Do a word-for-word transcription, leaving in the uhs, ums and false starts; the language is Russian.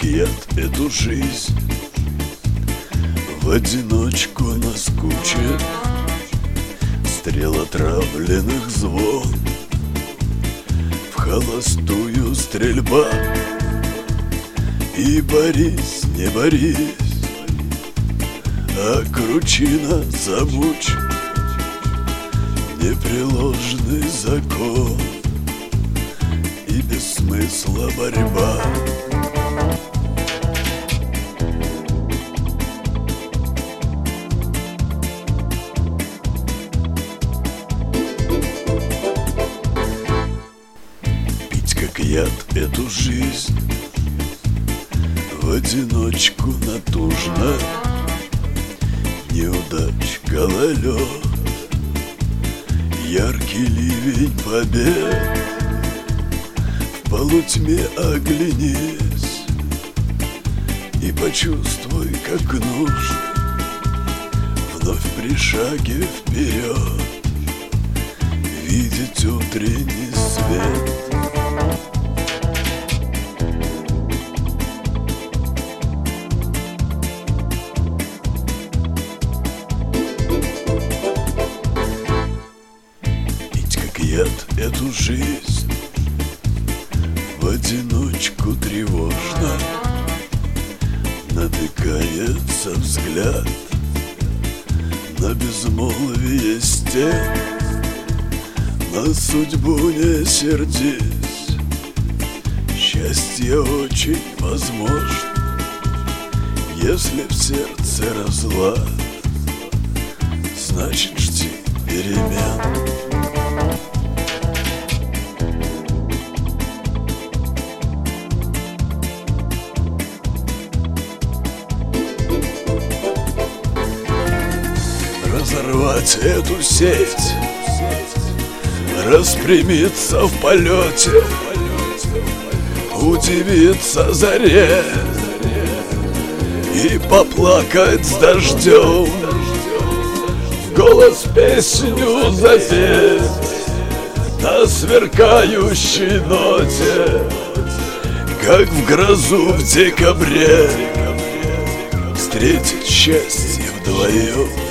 яд эту жизнь в одиночку наскучит. Стрел отравленных звон, в холостую стрельба. И борись, не борись, а кручина замучь. Непреложный закон и без смысла борьба. Пить как яд эту жизнь в одиночку натужно. Неудач гололед, яркий ливень побед. В полутьме оглянись и почувствуй, как нужно вновь при шаге вперед видеть утренний свет. Яд эту жизнь в одиночку тревожно. Натыкается взгляд на безмолвие стен. На судьбу не сердись, счастье очень возможно, если в сердце разлад, значит жди перемен. Разорвать эту сеть, распрямиться в полете, удивиться заре и поплакать с дождем, в голос песню запеть на сверкающей ноте, как в грозу в декабре встретить счастье вдвоем.